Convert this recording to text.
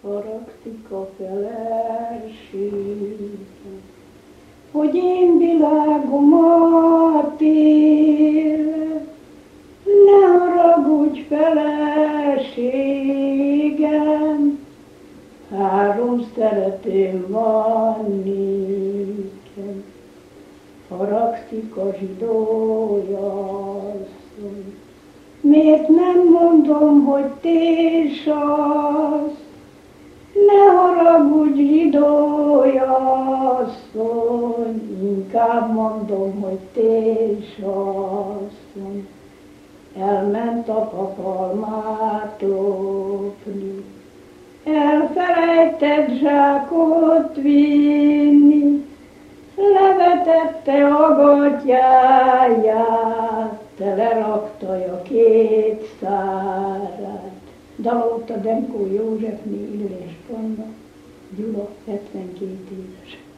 haragszik a feleségem, hogy én világomat élem. Ne haragudj, feleségem, 3 szeretőm van nékem. Haragszik a zsidóasszony, miért nem mondom, hogy tésasz? Ne haragudj, zsidóasszony, inkább mondom, hogy tésasszony. Elment a papalmát lopni, elfelejtett zsákot vinni, levetette a gatyáját, telerakta 2 szárát. Dalolta Demkó Józsefné, Illés Panna, Gyula, 72 éves.